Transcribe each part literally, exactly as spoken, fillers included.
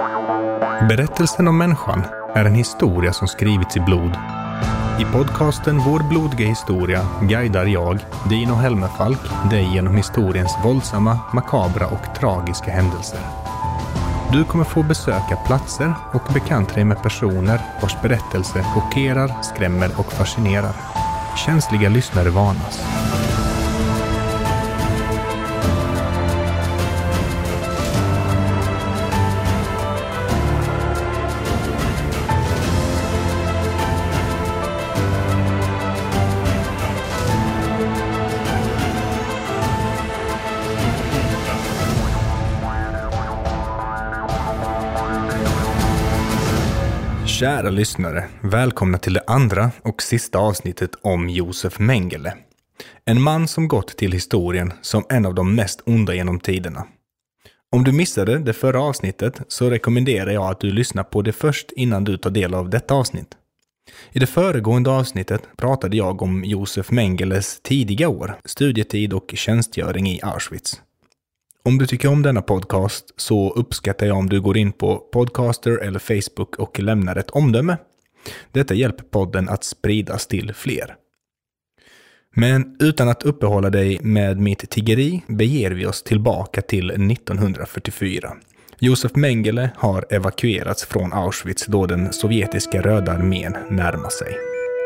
Berättelsen om människan är en historia som skrivits i blod. I podcasten Vår blodiga historia guidar jag, Dino Helmerfalk, dig genom historiens våldsamma, makabra och tragiska händelser. Du kommer få besöka platser och bekanta dig med personer vars berättelse chockerar, skrämmer och fascinerar. Känsliga lyssnare varnas. Kära lyssnare, välkomna till det andra och sista avsnittet om Josef Mengele. En man som gått till historien som en av de mest onda genom tiderna. Om du missade det förra avsnittet så rekommenderar jag att du lyssnar på det först innan du tar del av detta avsnitt. I det föregående avsnittet pratade jag om Josef Mengeles tidiga år, studietid och tjänstgöring i Auschwitz. Om du tycker om denna podcast så uppskattar jag om du går in på Podcaster eller Facebook och lämnar ett omdöme. Detta hjälper podden att spridas till fler. Men utan att uppehålla dig med mitt tiggeri beger vi oss tillbaka till nittonhundrafyrtiofyra. Josef Mengele har evakuerats från Auschwitz då den sovjetiska röda armén närmar sig.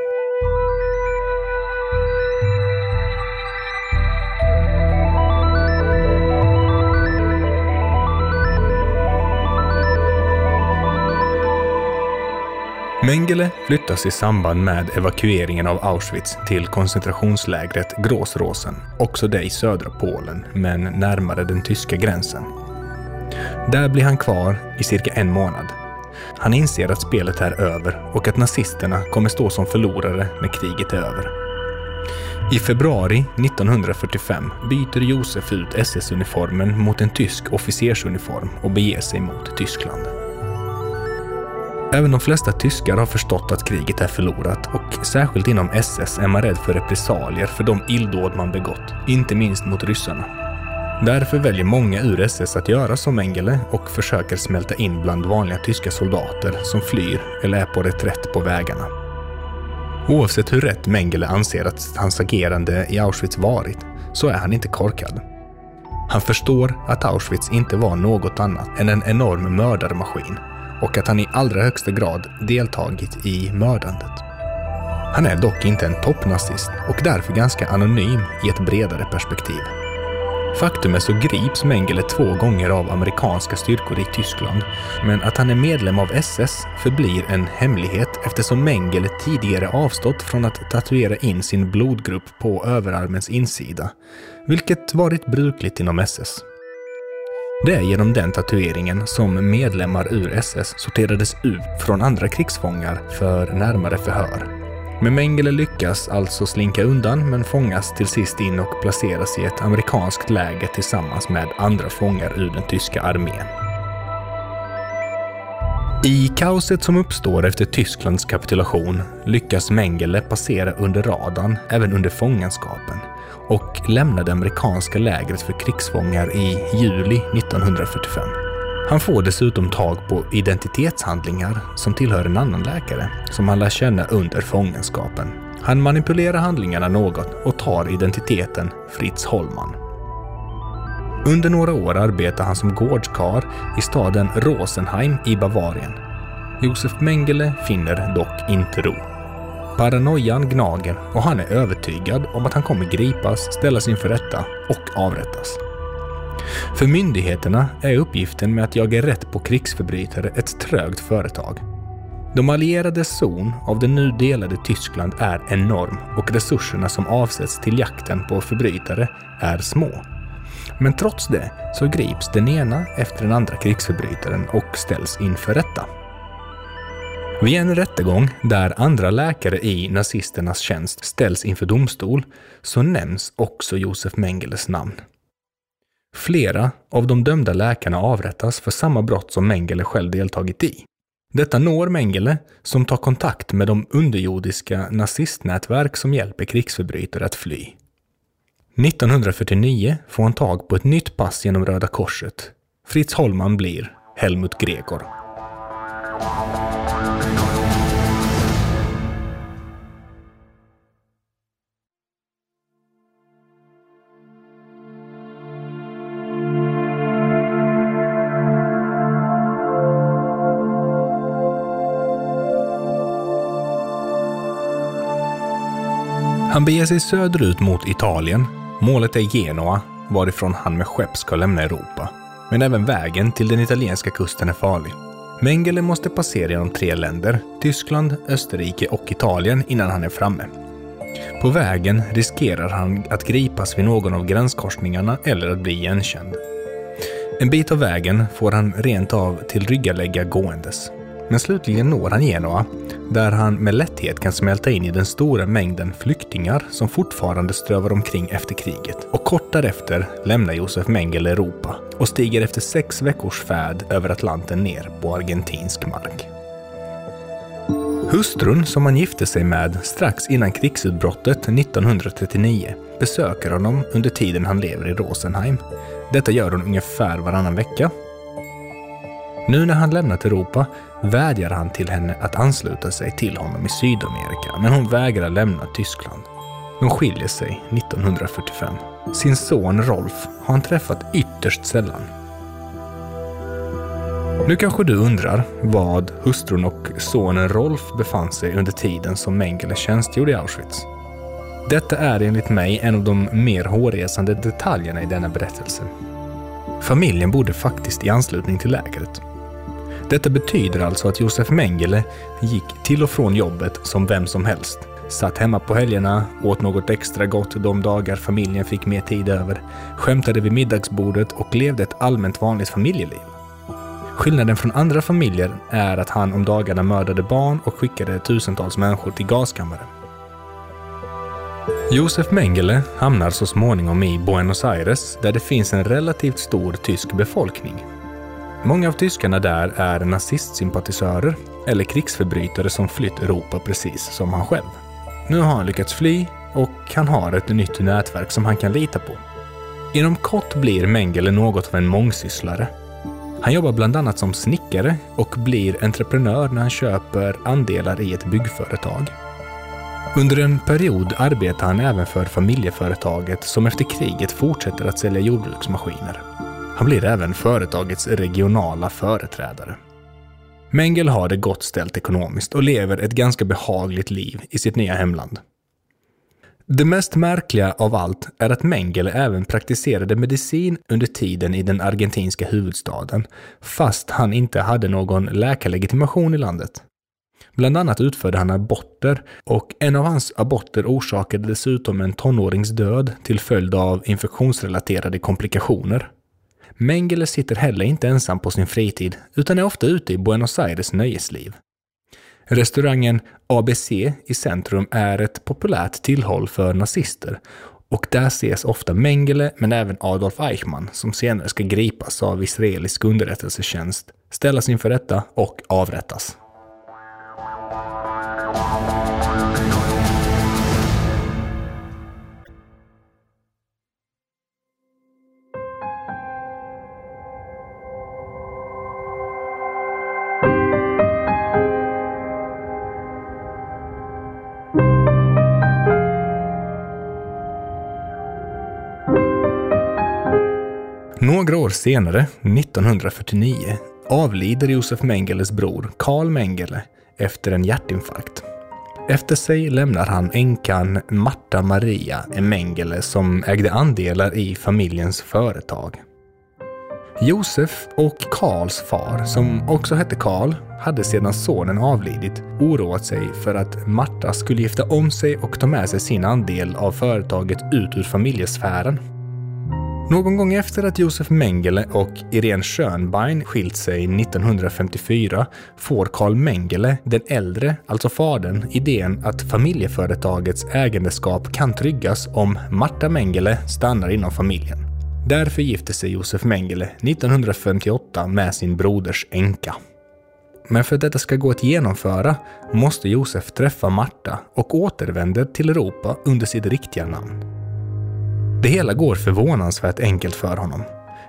Mengele flyttas i samband med evakueringen av Auschwitz till koncentrationslägret Grossrosen, också det i södra Polen, men närmare den tyska gränsen. Där blir han kvar i cirka en månad. Han inser att spelet är över och att nazisterna kommer stå som förlorare när kriget är över. I februari nittonhundrafyrtiofem byter Josef ut S S-uniformen mot en tysk officersuniform och beger sig mot Tyskland. Även de flesta tyskar har förstått att kriget är förlorat och särskilt inom S S är man rädd för repressalier för de illdåd man begått, inte minst mot ryssarna. Därför väljer många ur S S att göra som Mengele och försöker smälta in bland vanliga tyska soldater som flyr eller är på reträtt på vägarna. Oavsett hur rätt Mengele anser att hans agerande i Auschwitz varit så är han inte korkad. Han förstår att Auschwitz inte var något annat än en enorm mördarmaskin och att han i allra högsta grad deltagit i mördandet. Han är dock inte en toppnazist och därför ganska anonym i ett bredare perspektiv. Faktum är så grips Mengele två gånger av amerikanska styrkor i Tyskland, men att han är medlem av S S förblir en hemlighet eftersom Mengele tidigare avstått från att tatuera in sin blodgrupp på överarmens insida, vilket varit brukligt inom S S. Det är genom den tatueringen som medlemmar ur S S sorterades ut från andra krigsfångar för närmare förhör. Men Mengele lyckas alltså slinka undan men fångas till sist in och placeras i ett amerikanskt läger tillsammans med andra fångar ur den tyska armén. I kaoset som uppstår efter Tysklands kapitulation lyckas Mengele passera under radarn även under fångenskapen och lämnar det amerikanska lägret för krigsfångar i juli nittonhundrafyrtiofem. Han får dessutom tag på identitetshandlingar som tillhör en annan läkare som han lär känna under fångenskapen. Han manipulerar handlingarna något och tar identiteten Fritz Hollmann. Under några år arbetar han som gårdskar i staden Rosenheim i Bavarien. Josef Mengele finner dock inte ro. Paranoian gnager och han är övertygad om att han kommer gripas, ställas inför rätta och avrättas. För myndigheterna är uppgiften med att jaga rätt på krigsförbrytare ett trögt företag. De allierades zon av det nu delade Tyskland är enorm och resurserna som avsätts till jakten på förbrytare är små. Men trots det så grips den ena efter den andra krigsförbrytaren och ställs inför rätta. Vid en rättegång där andra läkare i nazisternas tjänst ställs inför domstol så nämns också Josef Mengeles namn. Flera av de dömda läkarna avrättas för samma brott som Mengele själv deltagit i. Detta når Mengele som tar kontakt med de underjordiska nazistnätverk som hjälper krigsförbrytare att fly. nittonhundrafyrtionio får han tag på ett nytt pass genom Röda Korset. Fritz Hollmann blir Helmut Gregor. Han beger sig söderut mot Italien. Målet är Genua, varifrån han med skepp ska lämna Europa. Men även vägen till den italienska kusten är farlig. Mengele måste passera genom tre länder, Tyskland, Österrike och Italien, innan han är framme. På vägen riskerar han att gripas vid någon av gränskorsningarna eller att bli igenkänd. En bit av vägen får han rent av tillryggalägga gåendes. Men slutligen når han Genua, där han med lätthet kan smälta in i den stora mängden flyktingar som fortfarande strövar omkring efter kriget. Och kort därefter lämnar Josef Mengele Europa och stiger efter sex veckors färd över Atlanten ner på argentinsk mark. Hustrun som han gifte sig med strax innan krigsutbrottet nittonhundratrettionio besöker honom under tiden han lever i Rosenheim. Detta gör hon ungefär varannan vecka. Nu när han lämnat Europa vädjar han till henne att ansluta sig till honom i Sydamerika, men hon vägrar lämna Tyskland. De skiljer sig nittonhundrafyrtiofem. Sin son Rolf har han träffat ytterst sällan. Nu kanske du undrar vad hustrun och sonen Rolf befann sig under tiden som Mengele tjänstgjorde i Auschwitz. Detta är enligt mig en av de mer hårresande detaljerna i denna berättelse. Familjen bodde faktiskt i anslutning till lägret. Detta betyder alltså att Josef Mengele gick till och från jobbet som vem som helst. Satt hemma på helgerna, åt något extra gott de dagar familjen fick mer tid över, skämtade vid middagsbordet och levde ett allmänt vanligt familjeliv. Skillnaden från andra familjer är att han om dagarna mördade barn och skickade tusentals människor till gaskammare. Josef Mengele hamnar så småningom i Buenos Aires, där det finns en relativt stor tysk befolkning. Många av tyskarna där är nazistsympatisörer eller krigsförbrytare som flytt Europa precis som han själv. Nu har han lyckats fly och han har ett nytt nätverk som han kan lita på. Inom kort blir Mengele något av en mångsysslare. Han jobbar bland annat som snickare och blir entreprenör när han köper andelar i ett byggföretag. Under en period arbetar han även för familjeföretaget som efter kriget fortsätter att sälja jordbruksmaskiner. Han blir även företagets regionala företrädare. Mengele har det gott ställt ekonomiskt och lever ett ganska behagligt liv i sitt nya hemland. Det mest märkliga av allt är att Mengele även praktiserade medicin under tiden i den argentinska huvudstaden, fast han inte hade någon läkarlegitimation i landet. Bland annat utförde han aborter och en av hans aborter orsakade dessutom en tonårings död till följd av infektionsrelaterade komplikationer. Mengele sitter heller inte ensam på sin fritid utan är ofta ute i Buenos Aires nöjesliv. Restaurangen A B C i centrum är ett populärt tillhåll för nazister och där ses ofta Mengele men även Adolf Eichmann som senare ska gripas av israelisk underrättelsetjänst, ställas inför rätta och avrättas. Några år senare, nittonhundrafyrtionio, avlider Josef Mengeles bror Carl Mengele efter en hjärtinfarkt. Efter sig lämnar han änkan Marta Maria Mengele som ägde andelar i familjens företag. Josef och Carls far, som också hette Carl, hade sedan sonen avlidit oroat sig för att Marta skulle gifta om sig och ta med sig sin andel av företaget ut ur familjesfären. Någon gång efter att Josef Mengele och Irene Schönbein skilt sig nittonhundrafemtiofyra får Carl Mengele, den äldre, alltså fadern, idén att familjeföretagets ägandeskap kan tryggas om Marta Mengele stannar inom familjen. Därför gifte sig Josef Mengele nittonhundrafemtioåtta med sin broders änka. Men för att detta ska gå att genomföra måste Josef träffa Marta och återvänder till Europa under sitt riktiga namn. Det hela går förvånansvärt enkelt för honom.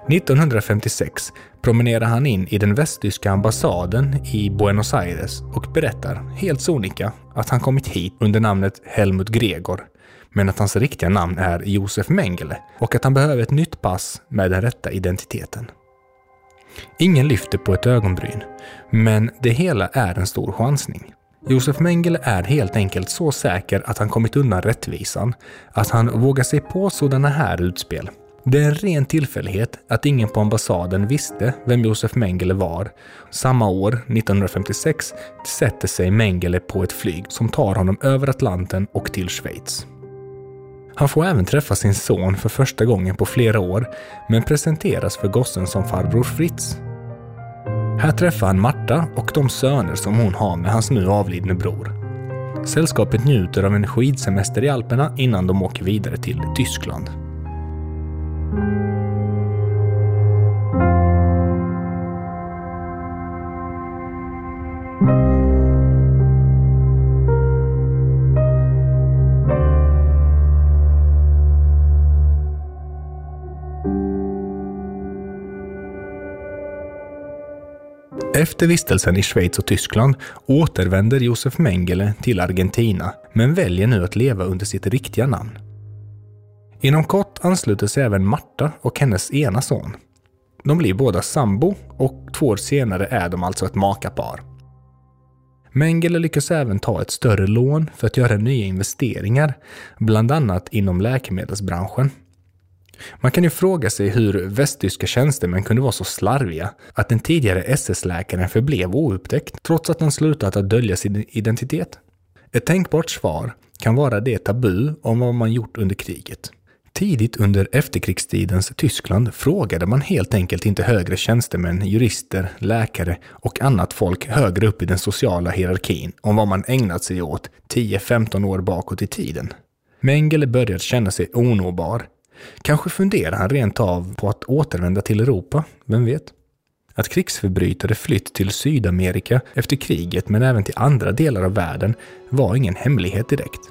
nittonhundrafemtiosex promenerar han in i den västtyska ambassaden i Buenos Aires och berättar helt sonika att han kommit hit under namnet Helmut Gregor, men att hans riktiga namn är Josef Mengele och att han behöver ett nytt pass med den rätta identiteten. Ingen lyfter på ett ögonbryn, men det hela är en stor chansning. Josef Mengele är helt enkelt så säker att han kommit undan rättvisan att han vågar sig på sådana här utspel. Det är en ren tillfällighet att ingen på ambassaden visste vem Josef Mengele var. Samma år, nittonhundrafemtiosex, sätter sig Mengele på ett flyg som tar honom över Atlanten och till Schweiz. Han får även träffa sin son för första gången på flera år, men presenteras för gossen som farbror Fritz. Här träffar han Marta och de söner som hon har med hans nu avlidne bror. Sällskapet njuter av en skidsemester i Alperna innan de åker vidare till Tyskland. Efter vistelsen i Schweiz och Tyskland återvänder Josef Mengele till Argentina, men väljer nu att leva under sitt riktiga namn. Inom kort ansluter sig även Marta och hennes ena son. De blir båda sambo och två år senare är de alltså ett makapar. Mengele lyckas även ta ett större lån för att göra nya investeringar, bland annat inom läkemedelsbranschen. Man kan ju fråga sig hur västtyska tjänstemän kunde vara så slarviga att den tidigare S S-läkaren förblev oupptäckt trots att han slutat att dölja sin identitet. Ett tänkbart svar kan vara det tabu om vad man gjort under kriget. Tidigt under efterkrigstidens Tyskland frågade man helt enkelt inte högre tjänstemän, jurister, läkare och annat folk högre upp i den sociala hierarkin om vad man ägnat sig åt tio femton år bakåt i tiden. Mengele började känna sig onåbar. Kanske funderar han rent av på att återvända till Europa, vem vet? Att krigsförbrytare flytt till Sydamerika efter kriget men även till andra delar av världen var ingen hemlighet direkt.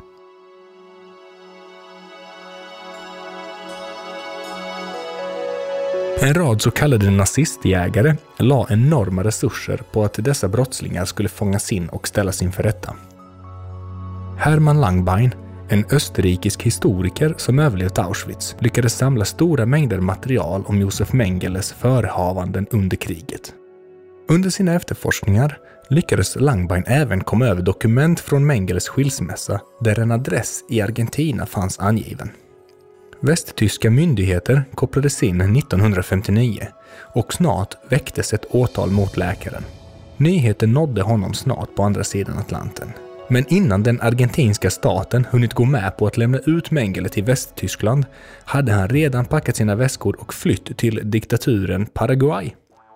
En rad så kallade nazistjägare la enorma resurser på att dessa brottslingar skulle fångas in och ställas inför rätta. Hermann Langbein, en österrikisk historiker som överlevt Auschwitz, lyckades samla stora mängder material om Josef Mengeles förehavanden under kriget. Under sina efterforskningar lyckades Langbein även komma över dokument från Mengeles skilsmässa där en adress i Argentina fanns angiven. Västtyska myndigheter kopplades in nittonhundrafemtionio och snart väcktes ett åtal mot läkaren. Nyheten nådde honom snart på andra sidan Atlanten. Men innan den argentinska staten hunnit gå med på att lämna ut Mengele till Västtyskland hade han redan packat sina väskor och flytt till diktaturen Paraguay.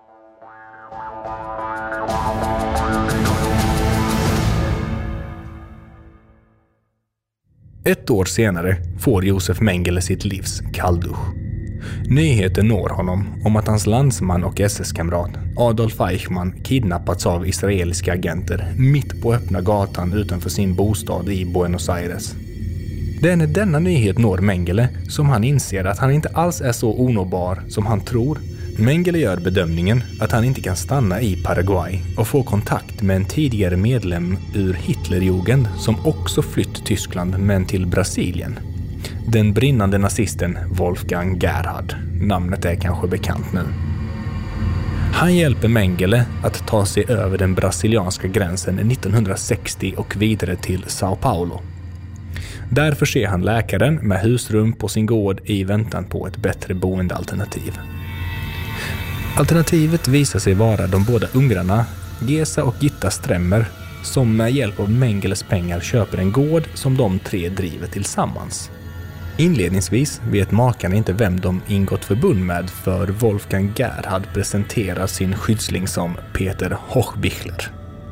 Ett år senare får Josef Mengele sitt livs kalldusch. Nyheten når honom om att hans landsman och S S-kamrat Adolf Eichmann kidnappats av israeliska agenter mitt på öppna gatan utanför sin bostad i Buenos Aires. Det är när denna nyhet når Mengele som han inser att han inte alls är så onåbar som han tror. Mengele gör bedömningen att han inte kan stanna i Paraguay och få kontakt med en tidigare medlem ur Hitlerjugend som också flytt Tyskland men till Brasilien. Den brinnande nazisten Wolfgang Gerhard. Namnet är kanske bekant nu. Han hjälper Mengele att ta sig över den brasilianska gränsen nittonhundrasextio och vidare till São Paulo. Där förser han läkaren med husrum på sin gård i väntan på ett bättre boendealternativ. Alternativet visar sig vara de båda ungrarna Gesa och Gitta Stremmer som med hjälp av Mengeles pengar köper en gård som de tre driver tillsammans. Inledningsvis vet makarna inte vem de ingått förbund med för Wolfgang Gerhard presenterar sin skyddsling som Peter Hochbichler.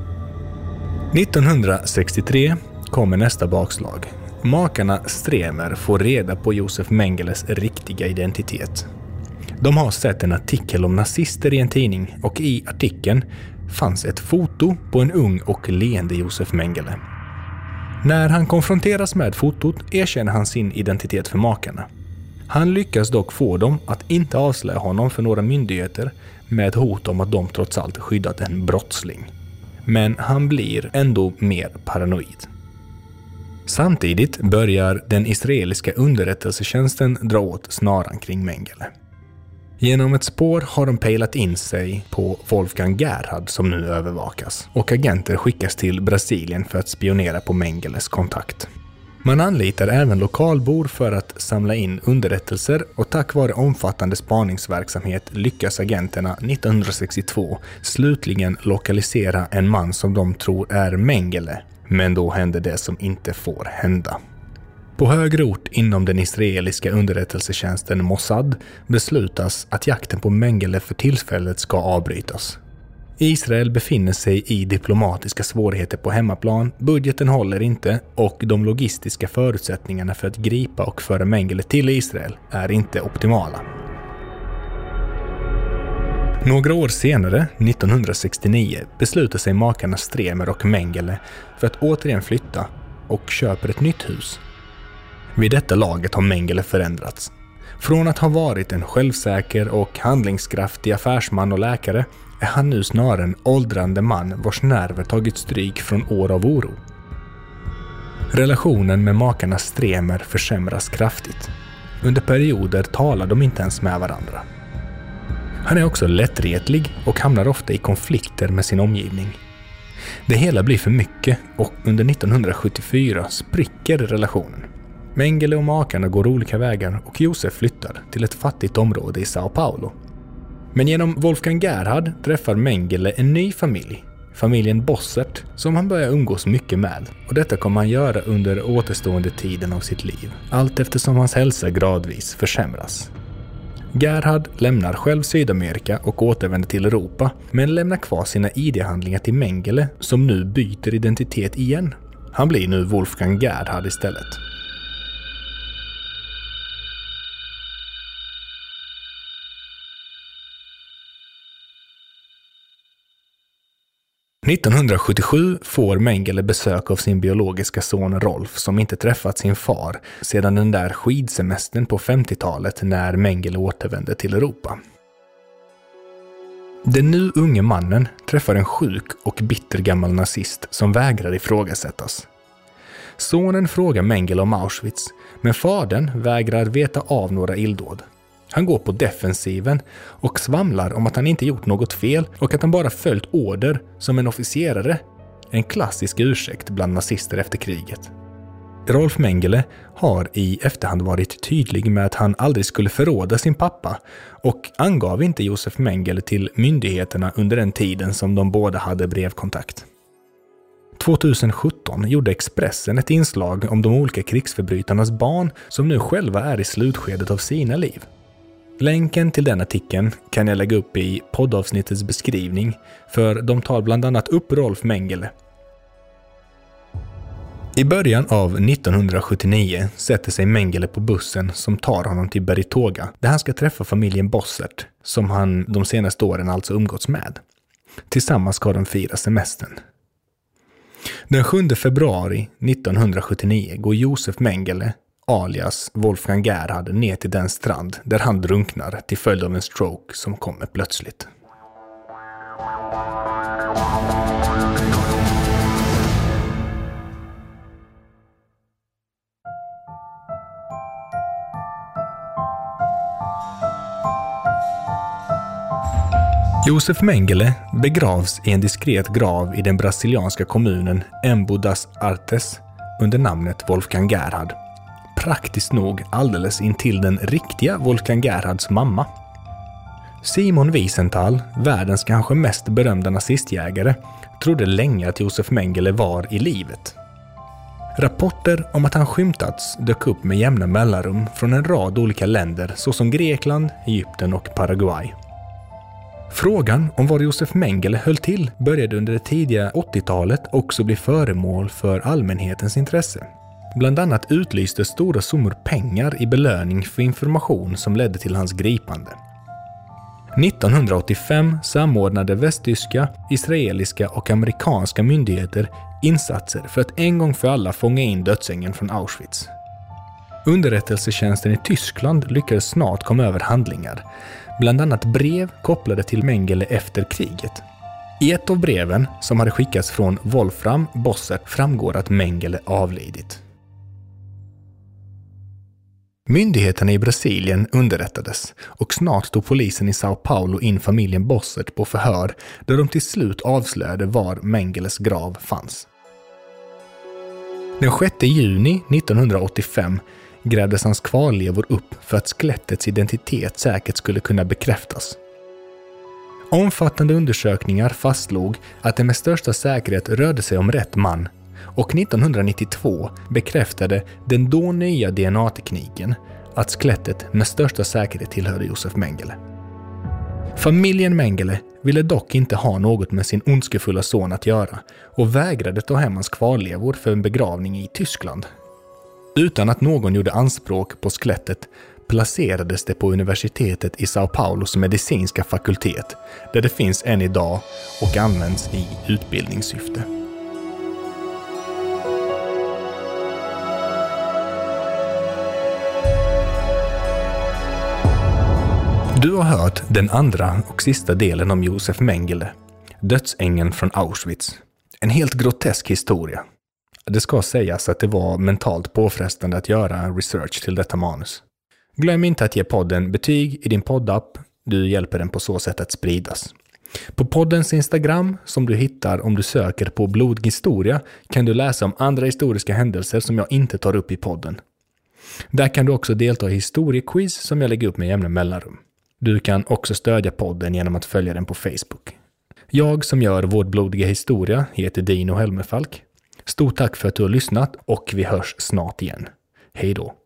nittonhundrasextiotre kommer nästa bakslag. Makarna Stremer får reda på Josef Mengeles riktiga identitet. De har sett en artikel om nazister i en tidning och i artikeln fanns ett foto på en ung och leende Josef Mengele. När han konfronteras med fotot erkänner han sin identitet för makarna. Han lyckas dock få dem att inte avslöja honom för några myndigheter med ett hot om att de trots allt skyddat en brottsling. Men han blir ändå mer paranoid. Samtidigt börjar den israeliska underrättelsetjänsten dra åt snaran kring Mengele. Genom ett spår har de pejlat in sig på Wolfgang Gerhard som nu övervakas, och agenter skickas till Brasilien för att spionera på Mengeles kontakt. Man anlitar även lokalbor för att samla in underrättelser, och tack vare omfattande spaningsverksamhet lyckas agenterna nittonhundrasextiotvå slutligen lokalisera en man som de tror är Mengele, men då händer det som inte får hända. På högre ort inom den israeliska underrättelsetjänsten Mossad beslutas att jakten på Mengele för tillfället ska avbrytas. Israel befinner sig i diplomatiska svårigheter på hemmaplan, budgeten håller inte och de logistiska förutsättningarna för att gripa och föra Mengele till Israel är inte optimala. Några år senare, nittonhundrasextionio, beslutar sig makarna Stremer och Mengele för att återigen flytta och köper ett nytt hus. Vid detta laget har Mengele förändrats. Från att ha varit en självsäker och handlingskraftig affärsman och läkare är han nu snarare en åldrande man vars nerver tagit stryk från år av oro. Relationen med makarna Stremer försämras kraftigt. Under perioder talar de inte ens med varandra. Han är också lättretlig och hamnar ofta i konflikter med sin omgivning. Det hela blir för mycket och under nittonhundrasjuttiofyra spricker relationen. Mengele och makarna går olika vägar och Josef flyttar till ett fattigt område i Sao Paulo. Men genom Wolfgang Gerhard träffar Mengele en ny familj, familjen Bossert, som han börjar umgås mycket med. Och detta kommer han göra under återstående tiden av sitt liv, allt eftersom hans hälsa gradvis försämras. Gerhard lämnar själv Sydamerika och återvänder till Europa, men lämnar kvar sina I D-handlingar till Mengele som nu byter identitet igen. Han blir nu Wolfgang Gerhard istället. nittonhundrasjuttiosju får Mengele besök av sin biologiska son Rolf som inte träffat sin far sedan den där skidsemestern på femtiotalet när Mengele återvände till Europa. Den nu unge mannen träffar en sjuk och bitter gammal nazist som vägrar ifrågasättas. Sonen frågar Mengele om Auschwitz, men fadern vägrar veta av några illdåd. Han går på defensiven och svamlar om att han inte gjort något fel och att han bara följt order som en officerare. En klassisk ursäkt bland nazister efter kriget. Rolf Mengele har i efterhand varit tydlig med att han aldrig skulle förråda sin pappa och angav inte Josef Mengele till myndigheterna under den tiden som de båda hade brevkontakt. tjugosjutton gjorde Expressen ett inslag om de olika krigsförbrytarnas barn som nu själva är i slutskedet av sina liv. Länken till den artikeln kan jag lägga upp i poddavsnittets beskrivning, för de tar bland annat upp Rolf Mengele. I början av nittonhundrasjuttionio sätter sig Mengele på bussen som tar honom till Beritoga, där han ska träffa familjen Bossert, som han de senaste åren alltså umgåtts med. Tillsammans ska de fira semestern. Den sjunde februari nittonhundrasjuttionio går Josef Mengele, alias Wolfgang Gerhard, ner till den strand där han drunknar till följd av en stroke som kommer plötsligt. Josef Mengele begravs i en diskret grav i den brasilianska kommunen Embu das Artes under namnet Wolfgang Gerhard. Praktiskt nog alldeles intill den riktiga Wolfgang Gerhards mamma. Simon Wiesenthal, världens kanske mest berömda nazistjägare, trodde länge att Josef Mengele var i livet. Rapporter om att han skymtats dök upp med jämna mellanrum från en rad olika länder såsom Grekland, Egypten och Paraguay. Frågan om var Josef Mengele höll till började under det tidiga åttiotalet också bli föremål för allmänhetens intresse. Bland annat utlystes stora summor pengar i belöning för information som ledde till hans gripande. nittonhundraåttiofem samordnade västtyska, israeliska och amerikanska myndigheter insatser för att en gång för alla fånga in dödsängeln från Auschwitz. Underrättelsetjänsten i Tyskland lyckades snart komma över handlingar, bland annat brev kopplade till Mengele efter kriget. I ett av breven, som hade skickats från Wolfram Bossert, framgår att Mengele avlidit. Myndigheterna i Brasilien underrättades och snart tog polisen i São Paulo in familjen Bossert på förhör där de till slut avslöjade var Mengeles grav fanns. Den sjätte juni nittonhundraåttiofem grävdes hans kvarlevor upp för att skelettets identitet säkert skulle kunna bekräftas. Omfattande undersökningar fastslog att det med största säkerhet rörde sig om rätt man, och nittonhundranittiotvå bekräftade den då nya D N A-tekniken att skelettet med största säkerhet tillhörde Josef Mengele. Familjen Mengele ville dock inte ha något med sin ondskefulla son att göra och vägrade ta hem hans kvarlevor för en begravning i Tyskland. Utan att någon gjorde anspråk på skelettet placerades det på universitetet i São Paulos medicinska fakultet, där det finns än idag och används i utbildningssyfte. Du har hört den andra och sista delen om Josef Mengele, dödsängeln från Auschwitz. En helt grotesk historia. Det ska sägas att det var mentalt påfrestande att göra research till detta manus. Glöm inte att ge podden betyg i din poddapp. Du hjälper den på så sätt att spridas. På poddens Instagram, som du hittar om du söker på Blodig historia, kan du läsa om andra historiska händelser som jag inte tar upp i podden. Där kan du också delta i historiequiz som jag lägger upp med jämna mellanrum. Du kan också stödja podden genom att följa den på Facebook. Jag som gör Vår blodiga historia heter Dino Helmerfalk. Stort tack för att du har lyssnat och vi hörs snart igen. Hej då!